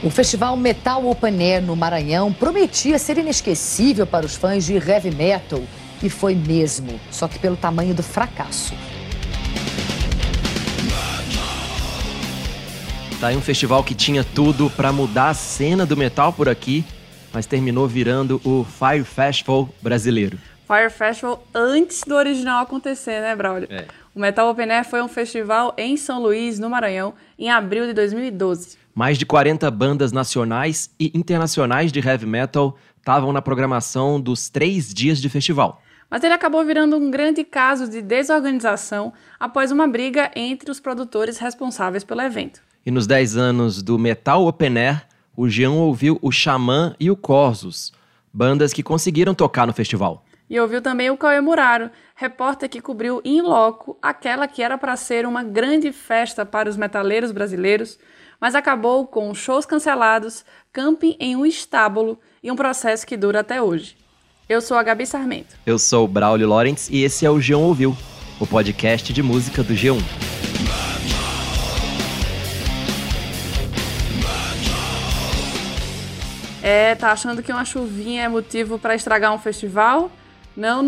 O festival Metal Open Air no Maranhão prometia ser inesquecível para os fãs de heavy metal. E foi mesmo, só que pelo tamanho do fracasso. Tá aí um festival que tinha tudo para mudar a cena do metal por aqui, mas terminou virando o Fyre Festival brasileiro. Fyre Festival antes do original acontecer, né, Braulio? É. O Metal Open Air foi um festival em São Luís, no Maranhão, em abril de 2012. Mais de 40 bandas nacionais e internacionais de heavy metal estavam na programação dos 3 dias de festival. Mas ele acabou virando um grande caso de desorganização após uma briga entre os produtores responsáveis pelo evento. E nos 10 anos do Metal Open Air, o Jean ouviu o Xamã e o Corsos, bandas que conseguiram tocar no festival. E ouviu também o Cauê Muraro, repórter que cobriu in loco aquela que era para ser uma grande festa para os metaleiros brasileiros, mas acabou com shows cancelados, camping em um estábulo e um processo que dura até hoje. Eu sou a Gabi Sarmento. Eu sou o Braulio Lawrence e esse é o G1 Ouviu, o podcast de música do G1. Tá achando que uma chuvinha é motivo para estragar um festival? Não.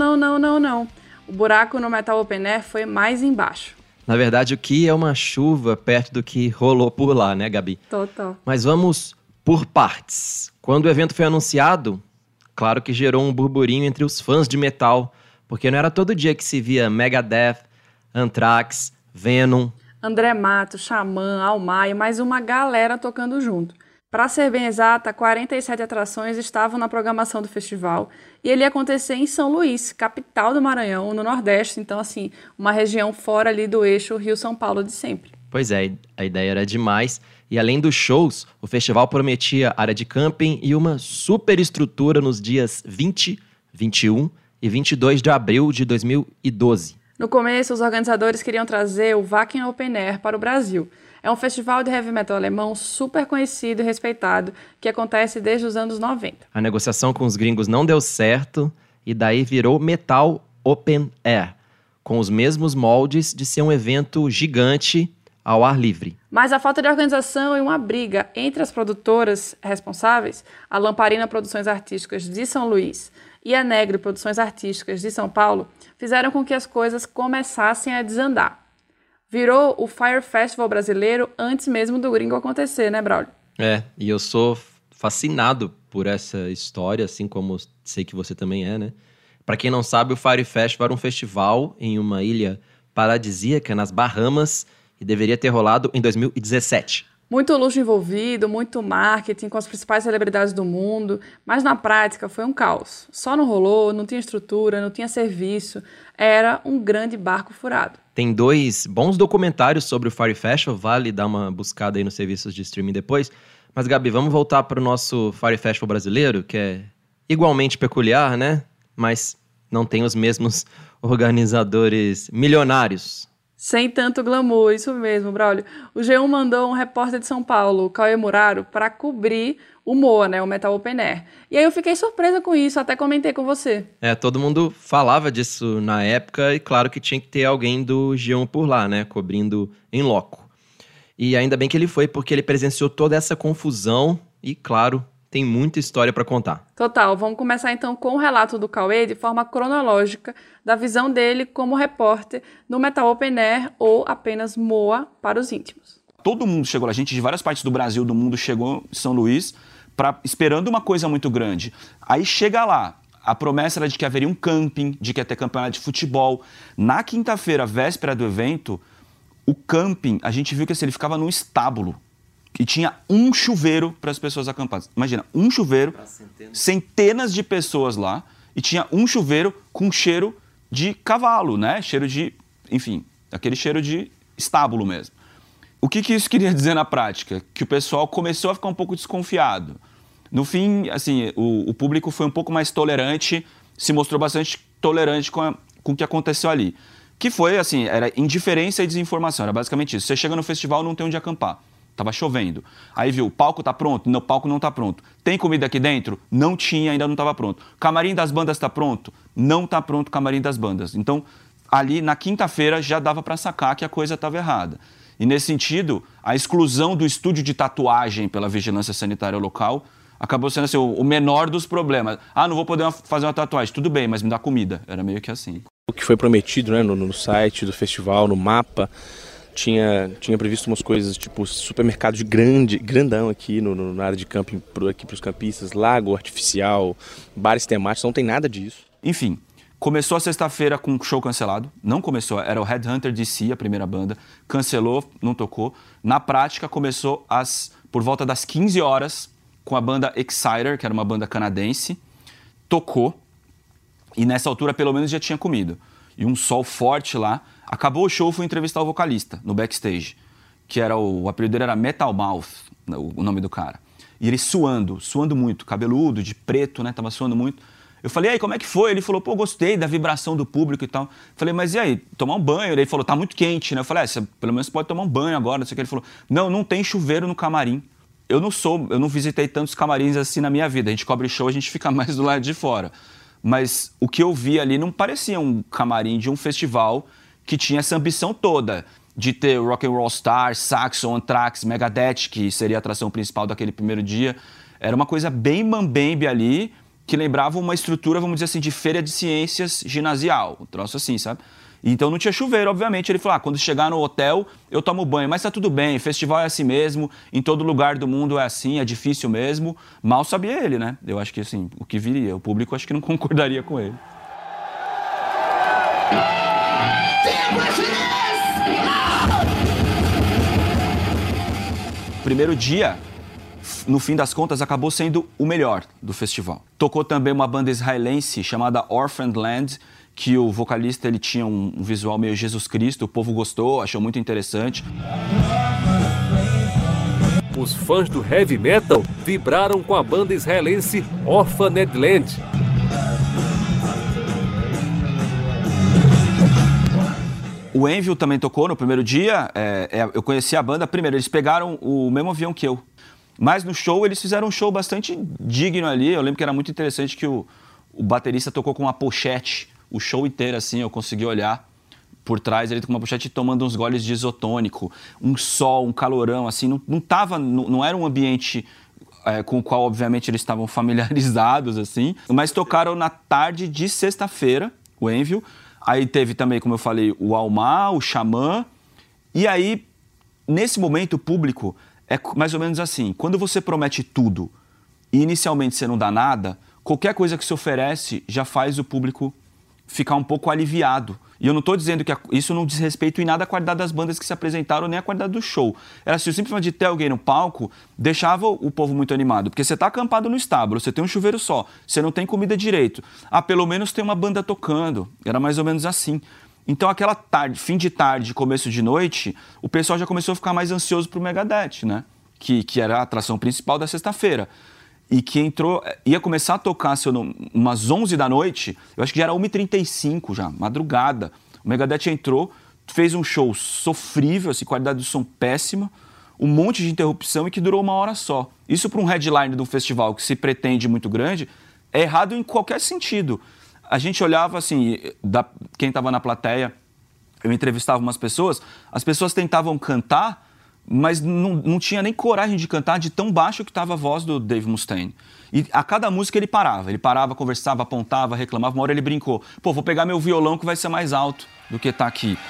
O buraco no Metal Open Air foi mais embaixo. Na verdade, o que é uma chuva perto do que rolou por lá, né, Gabi? Total. Mas vamos por partes. Quando o evento foi anunciado, claro que gerou um burburinho entre os fãs de metal, porque não era todo dia que se via Megadeth, Anthrax, Venom, André Matos, Xamã, Almaio, mais uma galera tocando junto. Para ser bem exata, 47 atrações estavam na programação do festival e ele ia acontecer em São Luís, capital do Maranhão, no Nordeste, então assim, uma região fora ali do eixo Rio-São Paulo de sempre. Pois é, a ideia era demais. E além dos shows, o festival prometia área de camping e uma super estrutura nos dias 20, 21 e 22 de abril de 2012. No começo, os organizadores queriam trazer o Wacken Open Air para o Brasil. É um festival de heavy metal alemão super conhecido e respeitado, que acontece desde os anos 90. A negociação com os gringos não deu certo e daí virou Metal Open Air, com os mesmos moldes de ser um evento gigante ao ar livre. Mas a falta de organização e uma briga entre as produtoras responsáveis, a Lamparina Produções Artísticas de São Luís e a Negro Produções Artísticas de São Paulo, fizeram com que as coisas começassem a desandar. Virou o Fyre Festival brasileiro antes mesmo do gringo acontecer, né, Braulio? E eu sou fascinado por essa história, assim como sei que você também é, né? Pra quem não sabe, o Fyre Festival era um festival em uma ilha paradisíaca nas Bahamas e deveria ter rolado em 2017. Muito luxo envolvido, muito marketing com as principais celebridades do mundo, mas na prática foi um caos. Só não rolou, não tinha estrutura, não tinha serviço, era um grande barco furado. Tem 2 bons documentários sobre o Fyre Festival, vale dar uma buscada aí nos serviços de streaming depois. Mas, Gabi, vamos voltar para o nosso Fyre Festival brasileiro, que é igualmente peculiar, né? Mas não tem os mesmos organizadores milionários. Sem tanto glamour, isso mesmo, Braulio. O G1 mandou um repórter de São Paulo, o Cauê Muraro, para cobrir o MOA, né, o Metal Open Air. E aí eu fiquei surpresa com isso, até comentei com você. Todo mundo falava disso na época e claro que tinha que ter alguém do G1 por lá, né, cobrindo em loco. E ainda bem que ele foi, porque ele presenciou toda essa confusão e, claro, tem muita história para contar. Total, vamos começar então com o relato do Cauê de forma cronológica da visão dele como repórter no Metal Open Air ou apenas MOA para os íntimos. Todo mundo chegou lá, gente de várias partes do Brasil, do mundo, chegou em São Luís esperando uma coisa muito grande. Aí chega lá, a promessa era de que haveria um camping, de que ia ter campeonato de futebol. Na quinta-feira, véspera do evento, o camping, a gente viu que assim, ele ficava num estábulo. E tinha um chuveiro para as pessoas acampadas. Imagina, um chuveiro, centenas de pessoas lá, e tinha um chuveiro com cheiro de cavalo, né? Cheiro de, enfim, aquele cheiro de estábulo mesmo. O que isso queria dizer na prática? Que o pessoal começou a ficar um pouco desconfiado. No fim, assim, o público foi um pouco mais tolerante, se mostrou bastante tolerante com o que aconteceu ali. Que foi, assim, era indiferença e desinformação, era basicamente isso. Você chega no festival, não tem onde acampar. Tava chovendo. Aí viu, o palco tá pronto? Não, o palco não tá pronto. Tem comida aqui dentro? Não tinha, ainda não estava pronto. Camarim das bandas tá pronto? Não tá pronto o camarim das bandas. Então, ali na quinta-feira já dava para sacar que a coisa estava errada. E nesse sentido, a exclusão do estúdio de tatuagem pela vigilância sanitária local acabou sendo assim, o menor dos problemas. Não vou poder fazer uma tatuagem. Tudo bem, mas me dá comida. Era meio que assim. O que foi prometido, né, no site do festival, no mapa, tinha previsto umas coisas tipo supermercado grandão aqui na área de camping aqui para os campistas, lago artificial, bares temáticos, não tem nada disso. Enfim, começou a sexta-feira com um show cancelado. Não começou, era o Headhunter DC, a primeira banda. Cancelou, não tocou. Na prática, começou por volta das 15 horas com a banda Exciter, que era uma banda canadense. Tocou. E nessa altura, pelo menos, já tinha comido. E um sol forte lá. Acabou o show, fui entrevistar o vocalista no backstage. Que era o apelido dele era Metal Mouth, o nome do cara. E ele suando muito. Cabeludo, de preto, né? Tava suando muito. Eu falei, e aí, como é que foi? Ele falou, gostei da vibração do público e tal. Falei, mas e aí, tomar um banho? Ele falou, tá muito quente, né? Eu falei, você pelo menos pode tomar um banho agora, não sei o que. Ele falou, não tem chuveiro no camarim. Eu não visitei tantos camarins assim na minha vida. A gente cobre show, a gente fica mais do lado de fora. Mas o que eu vi ali não parecia um camarim de um festival que tinha essa ambição toda de ter Rock and Roll Stars, Saxon, Anthrax, Megadeth, que seria a atração principal daquele primeiro dia. Era uma coisa bem mambembe ali, que lembrava uma estrutura, vamos dizer assim, de feira de ciências ginasial. Um troço assim, sabe? Então não tinha chuveiro, obviamente. Ele falou, quando chegar no hotel, eu tomo banho. Mas tá tudo bem, festival é assim mesmo, em todo lugar do mundo é assim, é difícil mesmo. Mal sabia ele, né? Eu acho que, assim, o que viria. O público acho que não concordaria com ele. Primeiro dia, no fim das contas, acabou sendo o melhor do festival. Tocou também uma banda israelense chamada Orphaned Land, que o vocalista ele tinha um visual meio Jesus Cristo, o povo gostou, achou muito interessante. Os fãs do heavy metal vibraram com a banda israelense Orphaned Land. O Envil também tocou no primeiro dia, eu conheci a banda primeiro, eles pegaram o mesmo avião que eu. Mas no show, eles fizeram um show bastante digno ali, eu lembro que era muito interessante que o baterista tocou com uma pochete, o show inteiro, assim, eu consegui olhar por trás, ele com uma pochete tomando uns goles de isotônico, um sol, um calorão, assim, não era um ambiente com o qual, obviamente, eles estavam familiarizados, assim, mas tocaram na tarde de sexta-feira, o Envil, aí teve também, como eu falei, o Almar, o Xamã, e aí, nesse momento, o público é mais ou menos assim, quando você promete tudo e inicialmente você não dá nada, qualquer coisa que se oferece já faz o público ficar um pouco aliviado. E eu não estou dizendo que isso não diz respeito em nada à qualidade das bandas que se apresentaram, nem à qualidade do show. Era assim, o simples fato de ter alguém no palco deixava o povo muito animado. Porque você está acampado no estábulo, você tem um chuveiro só, você não tem comida direito. Pelo menos tem uma banda tocando. Era mais ou menos assim. Então aquela tarde, fim de tarde, começo de noite, o pessoal já começou a ficar mais ansioso pro Megadeth, né? Que era a atração principal da sexta-feira. E que ia começar a tocar, umas 11 da noite, eu acho que já era 1h35 já, madrugada. O Megadeth entrou, fez um show sofrível, assim, qualidade do som péssima, um monte de interrupção e que durou 1 hora só. Isso para um headline de um festival que se pretende muito grande, é errado em qualquer sentido. A gente olhava assim, quem estava na plateia, eu entrevistava umas pessoas, as pessoas tentavam cantar, mas não tinha nem coragem de cantar de tão baixo que estava a voz do Dave Mustaine. E a cada música ele parava, conversava, apontava, reclamava. Uma hora ele brincou, vou pegar meu violão que vai ser mais alto do que tá aqui.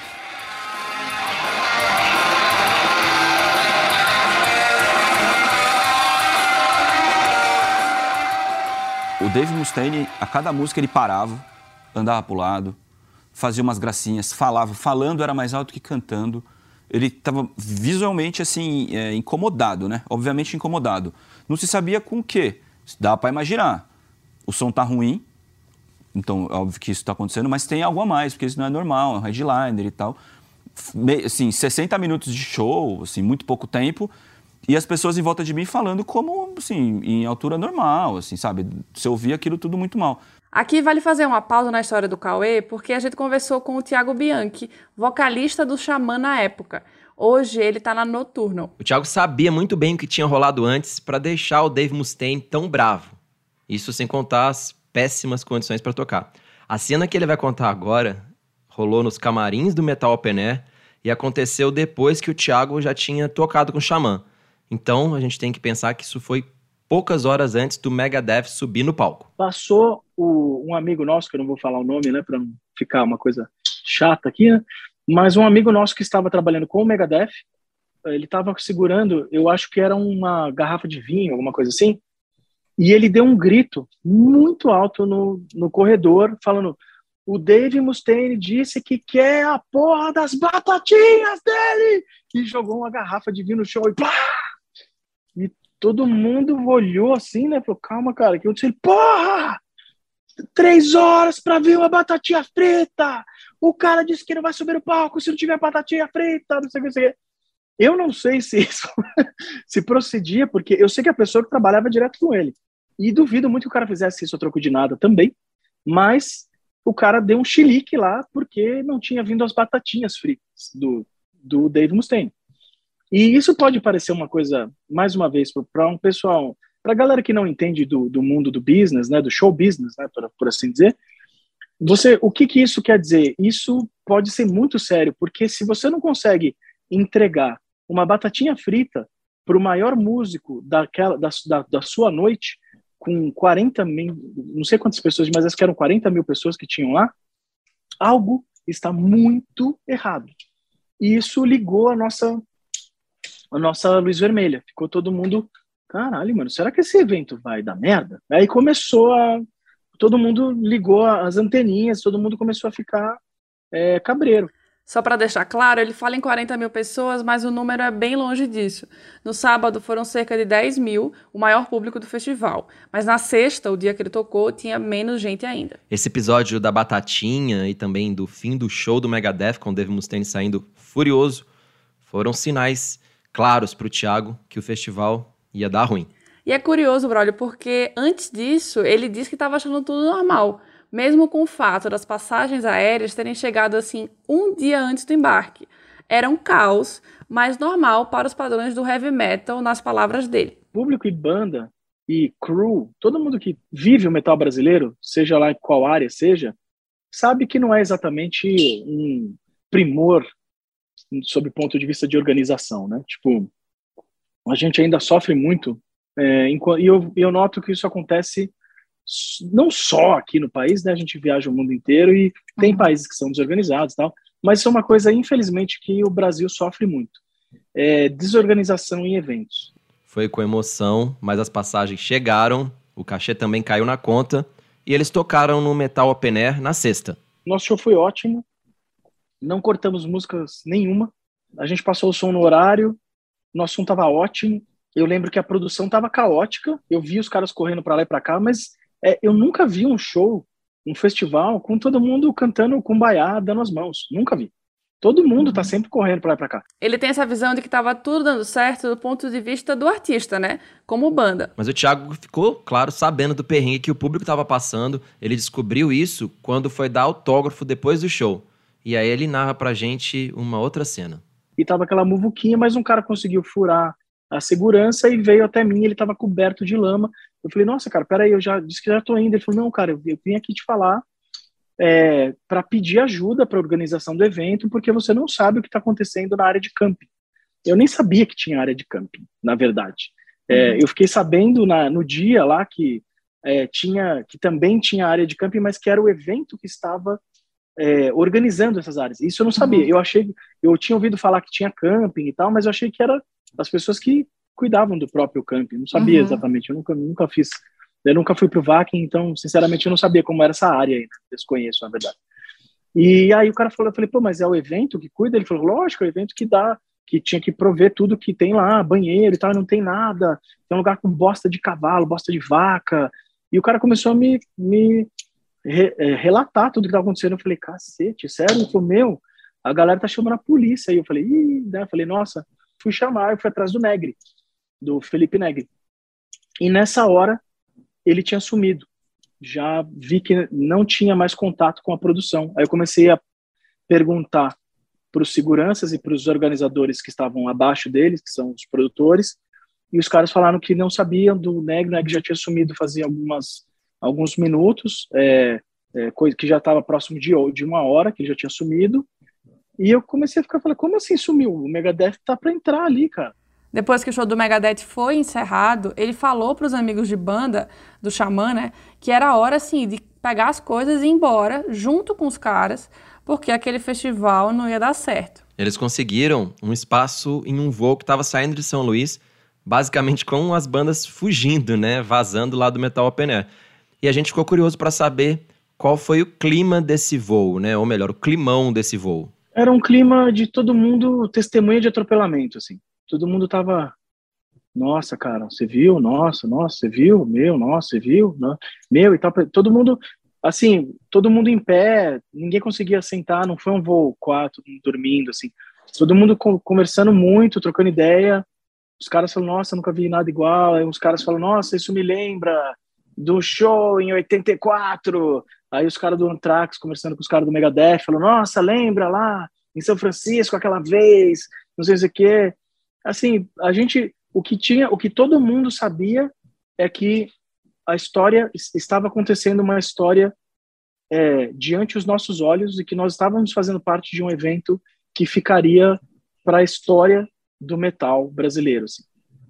O Dave Mustaine, a cada música ele parava, andava pro lado, fazia umas gracinhas, falando era mais alto que cantando. Ele estava visualmente, assim, incomodado, né? Obviamente incomodado. Não se sabia com o quê. Dá para imaginar. O som tá ruim, então é óbvio que isso está acontecendo, mas tem algo a mais, porque isso não é normal, é um headliner e tal. Assim, 60 minutos de show, assim, muito pouco tempo, e as pessoas em volta de mim falando como, assim, em altura normal, assim, sabe? Você ouvia aquilo tudo muito mal. Aqui vale fazer uma pausa na história do Cauê, porque a gente conversou com o Thiago Bianchi, vocalista do Xamã na época. Hoje ele tá na Nocturnal. O Thiago sabia muito bem o que tinha rolado antes para deixar o Dave Mustaine tão bravo. Isso sem contar as péssimas condições para tocar. A cena que ele vai contar agora rolou nos camarins do Metal Open Air e aconteceu depois que o Thiago já tinha tocado com o Xamã. Então, a gente tem que pensar que isso foi poucas horas antes do Megadeth subir no palco. Passou um amigo nosso, que eu não vou falar o nome, né, para não ficar uma coisa chata aqui, né, mas um amigo nosso que estava trabalhando com o Megadeth, ele estava segurando, eu acho que era uma garrafa de vinho, alguma coisa assim, e ele deu um grito muito alto no corredor, falando: o Dave Mustaine disse que quer a porra das batatinhas dele! E jogou uma garrafa de vinho no chão e plá! E todo mundo olhou assim, né? Falou: calma, cara, que eu disse: porra! 3 horas pra ver uma batatinha frita! O cara disse que não vai subir no palco se não tiver batatinha frita, não sei o que, não sei o que. Eu não sei se isso se procedia, porque eu sei que a pessoa que trabalhava direto com ele. E duvido muito que o cara fizesse isso a troco de nada também, mas o cara deu um chilique lá porque não tinha vindo as batatinhas fritas do Dave Mustaine. E isso pode parecer uma coisa, mais uma vez, para um pessoal, para a galera que não entende do mundo do business, né, do show business, né, por assim dizer, o que isso quer dizer? Isso pode ser muito sério, porque se você não consegue entregar uma batatinha frita para o maior músico da sua noite, com 40 mil, não sei quantas pessoas, mas acho que eram 40 mil pessoas que tinham lá, algo está muito errado. E isso ligou a nossa luz vermelha. Ficou todo mundo: caralho, mano, será que esse evento vai dar merda? Aí todo mundo ligou as anteninhas, todo mundo começou a ficar cabreiro. Só para deixar claro, ele fala em 40 mil pessoas, mas o número é bem longe disso. No sábado foram cerca de 10 mil, o maior público do festival. Mas na sexta, o dia que ele tocou, tinha menos gente ainda. Esse episódio da batatinha e também do fim do show do Megadeth, com o Dave Mustaine saindo furioso, foram sinais claros para o Thiago que o festival ia dar ruim. E é curioso, Braulio, porque antes disso, ele disse que estava achando tudo normal, mesmo com o fato das passagens aéreas terem chegado assim um dia antes do embarque. Era um caos, mas normal para os padrões do heavy metal, nas palavras dele. Público e banda e crew, todo mundo que vive o metal brasileiro, seja lá em qual área seja, sabe que não é exatamente um primor sob o ponto de vista de organização, né? Tipo, a gente ainda sofre muito, e eu noto que isso acontece não só aqui no país, né? A gente viaja o mundo inteiro e tem países que são desorganizados e tal, mas isso é uma coisa, infelizmente, que o Brasil sofre muito. Desorganização em eventos. Foi com emoção, mas as passagens chegaram, o cachê também caiu na conta e eles tocaram no Metal Open Air na sexta. Nosso show foi ótimo, não cortamos músicas nenhuma, a gente passou o som no horário, nosso som estava ótimo, eu lembro que a produção estava caótica, eu vi os caras correndo para lá e para cá, mas eu nunca vi um show, um festival, com todo mundo cantando Kumbaya, dando as mãos. Nunca vi. Todo mundo tá sempre correndo pra lá e pra cá. Ele tem essa visão de que tava tudo dando certo do ponto de vista do artista, né? Como banda. Mas o Thiago ficou, claro, sabendo do perrengue que o público tava passando. Ele descobriu isso quando foi dar autógrafo depois do show. E aí ele narra pra gente uma outra cena. E tava aquela muvuquinha, mas um cara conseguiu furar a segurança e veio até mim, ele tava coberto de lama. Eu falei: nossa, cara, peraí, eu já disse que já tô indo. Ele falou: não, cara, eu vim aqui te falar para pedir ajuda para a organização do evento, porque você não sabe o que está acontecendo na área de camping. Eu nem sabia que tinha área de camping, na verdade. Eu fiquei sabendo no dia lá que também tinha área de camping, mas que era o evento que estava organizando essas áreas. Isso eu não sabia. Eu tinha ouvido falar que tinha camping e tal, mas eu achei que era as pessoas que cuidavam do próprio camping. Eu não sabia exatamente. Eu nunca fiz. Eu nunca fui pro VAC, então, sinceramente, eu não sabia como era essa área aí, né? Desconheço, na verdade. E aí o cara falou, eu falei: pô, mas é o evento que cuida? Ele falou: lógico, é o evento que tinha que prover tudo que tem lá, banheiro e tal, não tem nada, tem um lugar com bosta de cavalo, bosta de vaca. E o cara começou a me relatar tudo que estava acontecendo. Eu falei: cacete, sério? Ele falou: meu, a galera tá chamando a polícia. Aí eu falei: né? Eu falei: nossa, fui chamar, eu fui atrás do Negri, do Felipe Negri. E nessa hora, ele tinha sumido. Já vi que não tinha mais contato com a produção. Aí eu comecei a perguntar para os seguranças e para os organizadores que estavam abaixo deles, que são os produtores, e os caras falaram que não sabiam do Negri. O Negri já tinha sumido fazia alguns minutos, coisa que já estava próximo de 1 hora, que ele já tinha sumido, E eu comecei a falei, como assim sumiu? O Megadeth tá pra entrar ali, cara. Depois que o show do Megadeth foi encerrado, ele falou para os amigos de banda do Xamã, né, que era a hora, assim, de pegar as coisas e ir embora junto com os caras, porque aquele festival não ia dar certo. Eles conseguiram um espaço em um voo que estava saindo de São Luís, basicamente com as bandas fugindo, né, vazando lá do Metal Open Air. E a gente ficou curioso para saber qual foi o clima desse voo, né, ou melhor, o climão desse voo. Era um clima de todo mundo testemunha de atropelamento, assim. Todo mundo tava, nossa, cara, você viu? Nossa, você viu? Meu, nossa, você viu? Meu, e tal. Todo mundo, assim, todo mundo em pé, ninguém conseguia sentar, não foi um voo 4, dormindo, assim. Todo mundo conversando muito, trocando ideia. Os caras falam, nossa, nunca vi nada igual. Aí os caras falam, nossa, isso me lembra do show em 84. Aí os caras do Anthrax conversando com os caras do Megadeth, falam, nossa, lembra lá em São Francisco aquela vez, não sei o quê. Assim, o que todo mundo sabia é que a história estava acontecendo, uma história diante dos nossos olhos, e que nós estávamos fazendo parte de um evento que ficaria para a história do metal brasileiro, assim.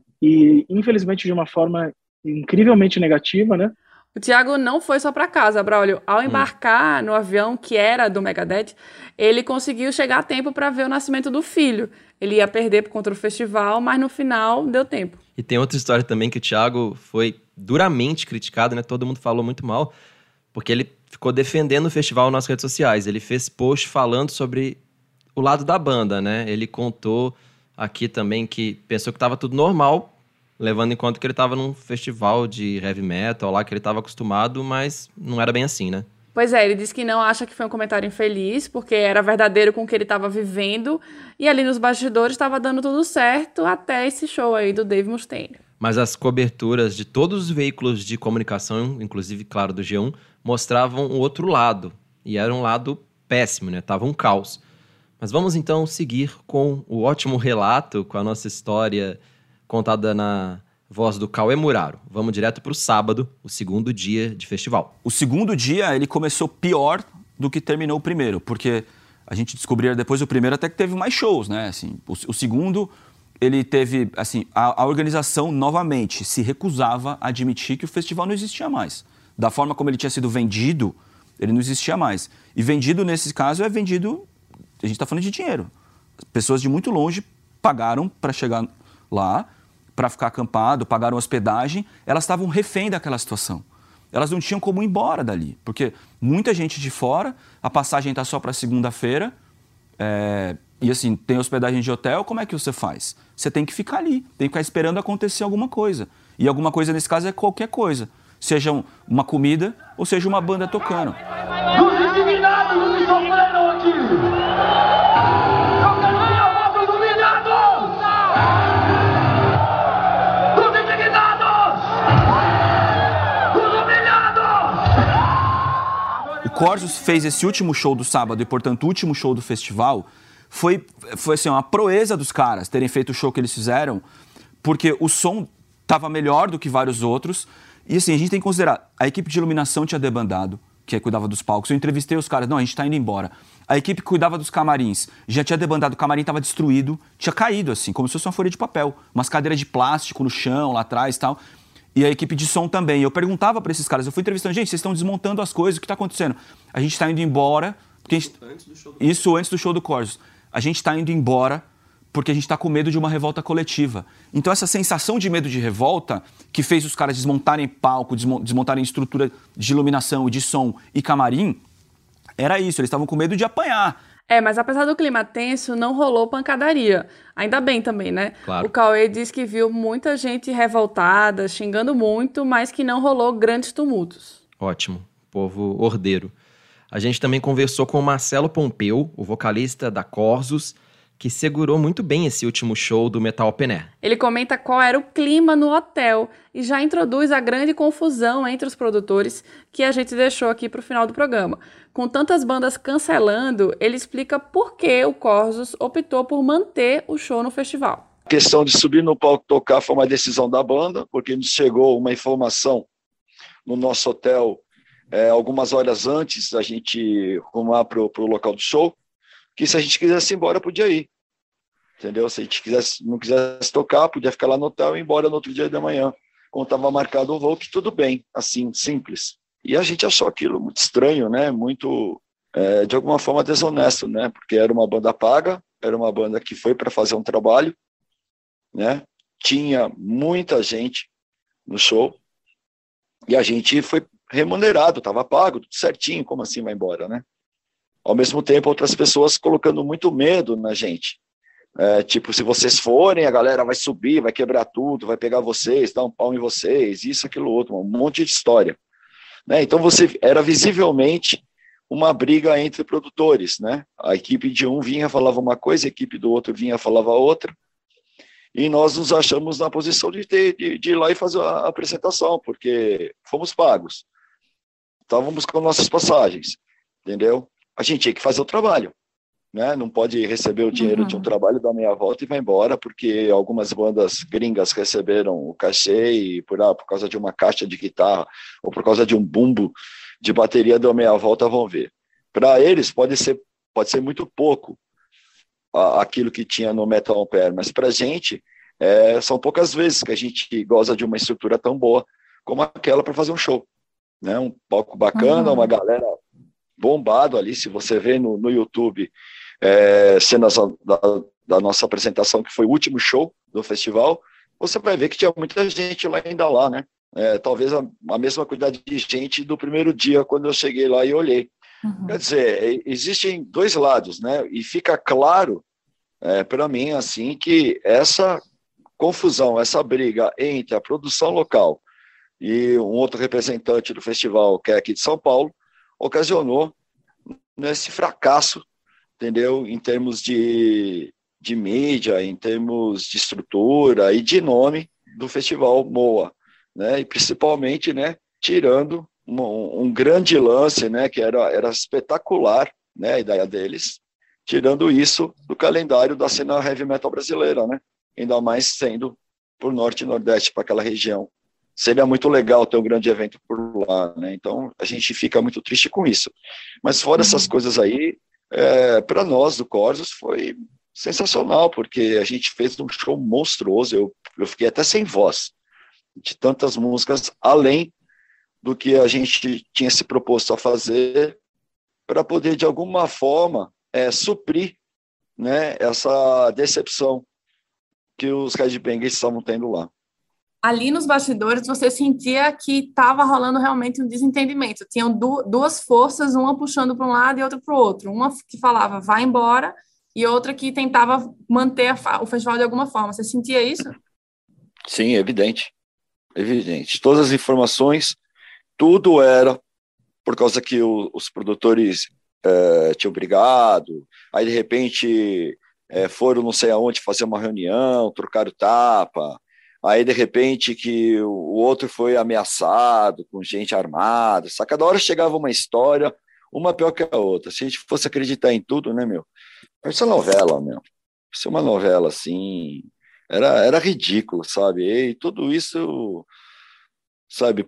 E infelizmente de uma forma incrivelmente negativa, né? O Thiago não foi só para casa, Braulio. Ao embarcar no avião que era do Megadeth, ele conseguiu chegar a tempo para ver o nascimento do filho. Ele ia perder contra o festival, mas no final deu tempo. E tem outra história também que o Thiago foi duramente criticado, né? Todo mundo falou muito mal, porque ele ficou defendendo o festival nas redes sociais. Ele fez post falando sobre o lado da banda, né? Ele contou aqui também que pensou que estava tudo normal, levando em conta que ele estava num festival de heavy metal lá, que ele estava acostumado, mas não era bem assim, né? Pois é, ele disse que não acha que foi um comentário infeliz, porque era verdadeiro com o que ele estava vivendo, e ali nos bastidores estava dando tudo certo até esse show aí do Dave Mustaine. Mas as coberturas de todos os veículos de comunicação, inclusive, claro, do G1, mostravam o outro lado, e era um lado péssimo, né? Tava um caos. Mas vamos então seguir com o ótimo relato, com a nossa história contada na voz do Cauê Muraro. Vamos direto para o sábado, o segundo dia de festival. O segundo dia, ele começou pior do que terminou o primeiro, porque a gente descobriu depois do primeiro até que teve mais shows, né? Assim, o segundo, ele teve, assim, a organização novamente se recusava a admitir que o festival não existia mais. Da forma como ele tinha sido vendido, ele não existia mais. E vendido, nesse caso, é vendido, a gente está falando de dinheiro. Pessoas de muito longe pagaram para chegar lá, para ficar acampado, pagaram hospedagem, elas estavam refém daquela situação. Elas não tinham como ir embora dali, porque muita gente de fora, a passagem está só para segunda-feira, e assim, tem hospedagem de hotel, como é que você faz? Você tem que ficar ali, tem que ficar esperando acontecer alguma coisa. E alguma coisa, nesse caso, é qualquer coisa. Seja uma comida ou seja uma banda tocando. Os indignados nos sofreram aqui! Eu quero ver a voz dos humilhados! Os indignados! Os humilhados! O Corsos fez esse último show do sábado e, portanto, o último show do festival. Foi assim, uma proeza dos caras terem feito o show que eles fizeram, porque o som estava melhor do que vários outros. E assim, a gente tem que considerar, a equipe de iluminação tinha debandado, que cuidava dos palcos. Eu entrevistei os caras, não, a gente tá indo embora. A equipe que cuidava dos camarins já tinha debandado, o camarim estava destruído, tinha caído assim, como se fosse uma folha de papel. Umas cadeiras de plástico no chão, lá atrás e tal. E a equipe de som também. Eu perguntava para esses caras, eu fui entrevistando, gente, vocês estão desmontando as coisas, o que está acontecendo? A gente está indo embora, porque isso antes do show do Corsos. A gente está indo embora porque a gente está com medo de uma revolta coletiva. Então essa sensação de medo de revolta que fez os caras desmontarem palco, desmontarem estrutura de iluminação e de som e camarim, era isso, eles estavam com medo de apanhar. Mas apesar do clima tenso, não rolou pancadaria. Ainda bem também, né? Claro. O Cauê diz que viu muita gente revoltada, xingando muito, mas que não rolou grandes tumultos. Ótimo, povo ordeiro. A gente também conversou com o Marcelo Pompeu, o vocalista da Corsos, que segurou muito bem esse último show do Metal Open Air. Ele comenta qual era o clima no hotel e já introduz a grande confusão entre os produtores que a gente deixou aqui para o final do programa. Com tantas bandas cancelando, ele explica por que o Corsos optou por manter o show no festival. A questão de subir no palco e tocar foi uma decisão da banda, porque nos chegou uma informação no nosso hotel algumas horas antes da gente rumar para o local do show, que se a gente quisesse ir embora, podia ir. Entendeu? Se a gente não quisesse tocar, podia ficar lá no hotel e ir embora no outro dia da manhã, quando estava marcado o voo, que tudo bem, assim, simples. E a gente achou aquilo muito estranho, né? Muito, de alguma forma, desonesto, né? Porque era uma banda paga, era uma banda que foi para fazer um trabalho, né? Tinha muita gente no show e a gente foi remunerado, estava pago, tudo certinho, como assim vai embora, né? Ao mesmo tempo, outras pessoas colocando muito medo na gente. Tipo, se vocês forem, a galera vai subir, vai quebrar tudo, vai pegar vocês, dar um pau em vocês, isso, aquilo, outro, um monte de história. Né? Então, era visivelmente uma briga entre produtores, né? A equipe de um vinha, falava uma coisa, a equipe do outro vinha, falava outra, e nós nos achamos na posição de ir lá e fazer a apresentação, porque fomos pagos, estávamos com nossas passagens, entendeu? A gente tinha que fazer o trabalho. Né? Não pode receber o dinheiro de um trabalho, dar meia volta e vai embora, porque algumas bandas gringas receberam o cachê e por causa de uma caixa de guitarra ou por causa de um bumbo de bateria, deu meia volta, vão ver. Para eles pode ser muito pouco aquilo que tinha no Metal Ampere, mas para a gente são poucas vezes que a gente goza de uma estrutura tão boa como aquela para fazer um show. Né? Um palco bacana, uma galera bombado ali, se você vê no YouTube cenas da nossa apresentação, que foi o último show do festival, você vai ver que tinha muita gente lá ainda lá, né? Talvez a mesma quantidade de gente do primeiro dia, quando eu cheguei lá e olhei. Quer dizer, existem dois lados, né? E fica claro, para mim, assim, que essa confusão, essa briga entre a produção local e um outro representante do festival, que é aqui de São Paulo, ocasionou nesse fracasso, entendeu? Em termos de mídia, em termos de estrutura e de nome do festival MOA, né? E principalmente, né, tirando um grande lance, né, que era espetacular, né, a ideia deles, tirando isso do calendário da cena heavy metal brasileira, né? Ainda mais sendo por norte e nordeste, para aquela região. Seria muito legal ter um grande evento por lá, né? Então, a gente fica muito triste com isso. Mas fora essas coisas aí, para nós do Corsos foi sensacional, porque a gente fez um show monstruoso, eu fiquei até sem voz, de tantas músicas, além do que a gente tinha se proposto a fazer, para poder, de alguma forma, suprir, né, essa decepção que os headbangers estavam tendo lá. Ali nos bastidores, você sentia que estava rolando realmente um desentendimento. Tinham duas forças, uma puxando para um lado e outra para o outro. Uma que falava, vai embora, e outra que tentava manter o festival de alguma forma. Você sentia isso? Sim, evidente. Evidente. Todas as informações, tudo era por causa que os produtores tinham brigado, aí de repente foram não sei aonde fazer uma reunião, trocaram tapa. Aí, de repente, que o outro foi ameaçado com gente armada. Sabe? Cada hora chegava uma história, uma pior que a outra. Se a gente fosse acreditar em tudo, né, meu? Isso é novela, meu. Isso é uma novela, assim... Era ridículo, sabe? E tudo isso, sabe,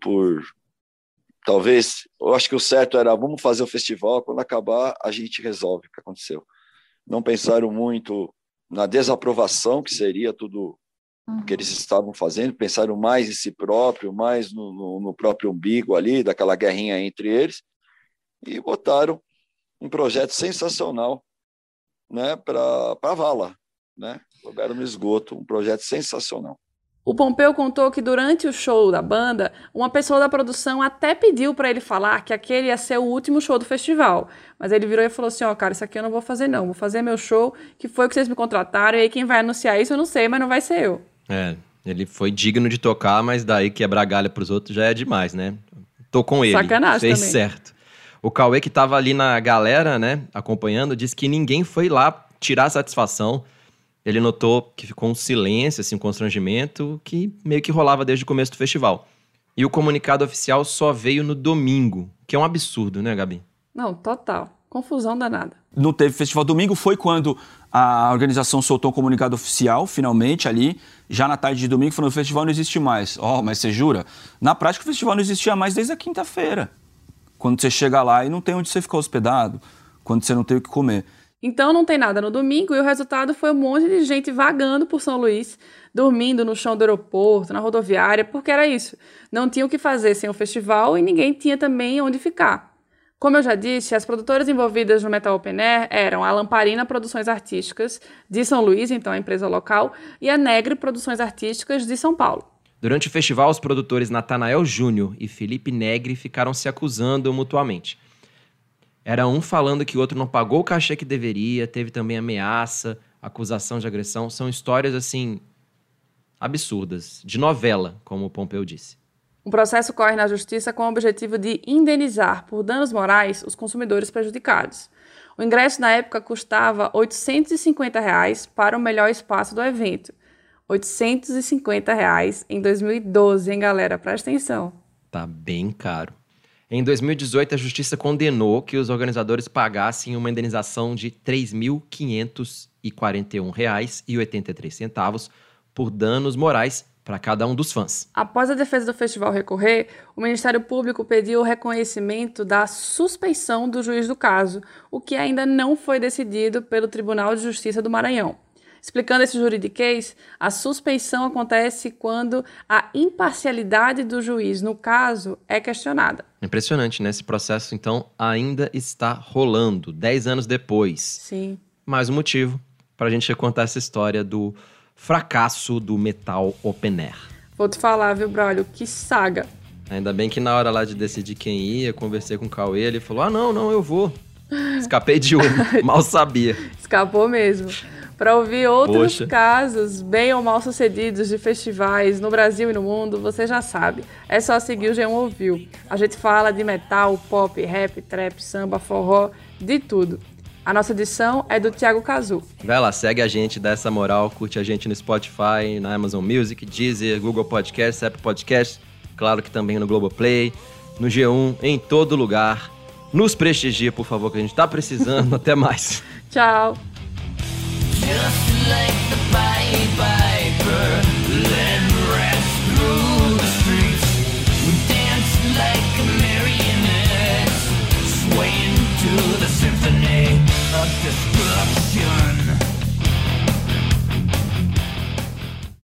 talvez... Eu acho que o certo era, vamos fazer o festival, quando acabar, a gente resolve o que aconteceu. Não pensaram muito na desaprovação, que seria tudo... que eles estavam fazendo, pensaram mais em si próprio, mais no próprio umbigo ali, daquela guerrinha entre eles, e botaram um projeto sensacional, né, para a vala, né, jogaram no esgoto, um projeto sensacional. O Pompeu contou que durante o show da banda, uma pessoa da produção até pediu para ele falar que aquele ia ser o último show do festival. Mas ele virou e falou assim, cara, isso aqui eu não vou fazer não, vou fazer meu show, que foi o que vocês me contrataram, e aí quem vai anunciar isso eu não sei, mas não vai ser eu. Ele foi digno de tocar, mas daí quebrar galha pros outros já é demais, né? Tô com ele. Sacanagem fez também. Certo. O Cauê, que tava ali na galera, né, acompanhando, disse que ninguém foi lá tirar satisfação. Ele notou que ficou um silêncio, assim, um constrangimento, que meio que rolava desde o começo do festival. E o comunicado oficial só veio no domingo, que é um absurdo, né, Gabi? Não, total. Confusão danada. Não teve festival domingo, foi quando a organização soltou um comunicado oficial, finalmente, ali, já na tarde de domingo, falando que o festival não existe mais. Mas você jura? Na prática, o festival não existia mais desde a quinta-feira. Quando você chega lá e não tem onde você ficar hospedado, quando você não tem o que comer. Então não tem nada no domingo e o resultado foi um monte de gente vagando por São Luís, dormindo no chão do aeroporto, na rodoviária, porque era isso. Não tinha o que fazer sem o festival e ninguém tinha também onde ficar. Como eu já disse, as produtoras envolvidas no Metal Open Air eram a Lamparina Produções Artísticas, de São Luís, então a empresa local, e a Negre Produções Artísticas, de São Paulo. Durante o festival, os produtores Natanael Júnior e Felipe Negri ficaram se acusando mutuamente. Era um falando que o outro não pagou o cachê que deveria, teve também ameaça, acusação de agressão. São histórias, assim, absurdas, de novela, como o Pompeu disse. Um processo corre na justiça com o objetivo de indenizar por danos morais os consumidores prejudicados. O ingresso na época custava R$ 850 para o melhor espaço do evento. R$ 850 em 2012, hein, galera? Presta atenção. Tá bem caro. Em 2018, a justiça condenou que os organizadores pagassem uma indenização de R$ 3.541,83 por danos morais para cada um dos fãs. Após a defesa do festival recorrer, o Ministério Público pediu o reconhecimento da suspeição do juiz do caso, o que ainda não foi decidido pelo Tribunal de Justiça do Maranhão. Explicando esse juridiquês, a suspeição acontece quando a imparcialidade do juiz no caso é questionada. Impressionante, né? Esse processo, então, ainda está rolando, 10 anos depois. Sim. Mais um motivo para a gente contar essa história do fracasso do Metal Open Air. Vou te falar, viu, Braulio? Que saga. Ainda bem que na hora lá de decidir quem ia, conversei com o Cauê, ele falou, não, eu vou. Escapei de um, mal sabia. Escapou mesmo. Para ouvir outros casos bem ou mal sucedidos de festivais no Brasil e no mundo, você já sabe. É só seguir o G1 Ouviu. A gente fala de metal, pop, rap, trap, samba, forró, de tudo. A nossa edição é do Thiago Cazu. Vai lá, segue a gente, dá essa moral, curte a gente no Spotify, na Amazon Music, Deezer, Google Podcasts, Apple Podcasts, claro que também no Globoplay, no G1, em todo lugar. Nos prestigia, por favor, que a gente tá precisando. Até mais. Tchau. Just like